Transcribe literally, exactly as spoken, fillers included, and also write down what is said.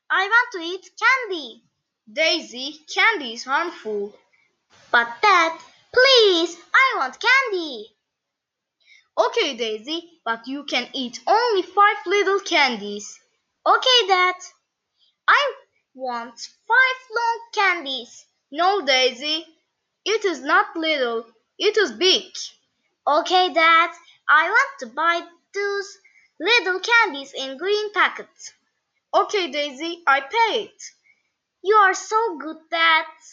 I want to eat candy. Daisy, candy is harmful. But Dad, please, I want candy. Okay, Daisy, but you can eat only five little candies. Okay, Dad. I want five long candies. No, Daisy, it is not little, it is big. Okay, Dad, I want to buy those little candies in green packets. Okay, Daisy, I paid. You are so good, Dad.